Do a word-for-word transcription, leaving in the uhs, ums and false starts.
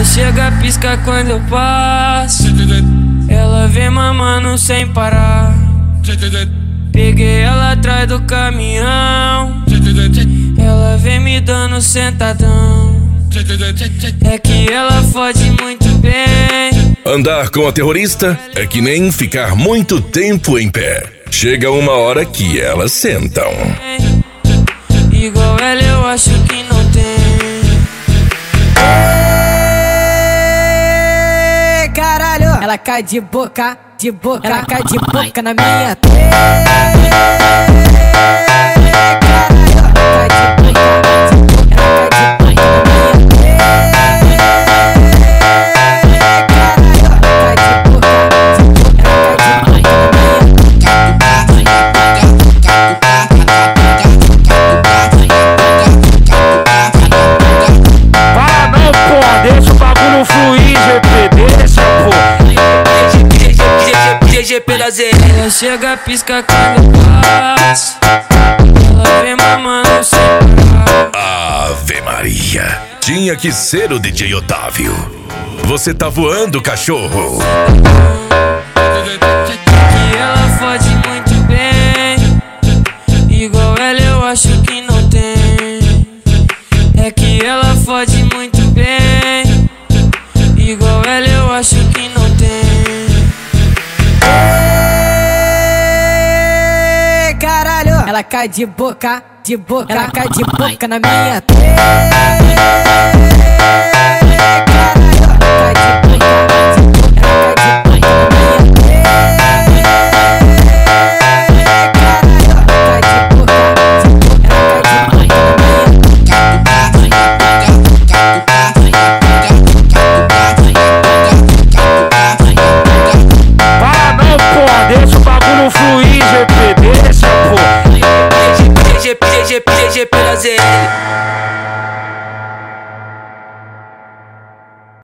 Ela chega, pisca quando eu passo. Ela vem mamando sem parar. Peguei ela atrás do caminhão. Ela vem me dando sentadão. É que ela fode muito bem. Andar com a terrorista é que nem ficar muito tempo em pé. Chega uma hora que elas sentam. Igual ela eu acho que não tem. Ei, caralho! Ela cai de boca, de boca, ela cai de boca na minha. Ei, caralho! Ela cai de boca, de boca, ela cai de boca na minha. Ela chega, pisca quando eu passo. Ela vem mamando sem parar. Ave Maria, tinha que ser o D J Otávio. Você tá voando, cachorro. E ela fode muito bem. Igual ela eu acho que não tem. É que ela fode muito bem. Igual ela eu acho que não tem. Ei, caralho! Ela cai de boca, de boca, ela cai de boca na minha. Ei, caralho! Ela cai de boca, de boca, ela cai de boca na minha. Ei, caralho! Ela cai de boca, de boca, ela cai de boca na minha. Ah não, porra, deixa o bagulho fluir, G P, deixa, porra. G P, G P, G P, G P, G P,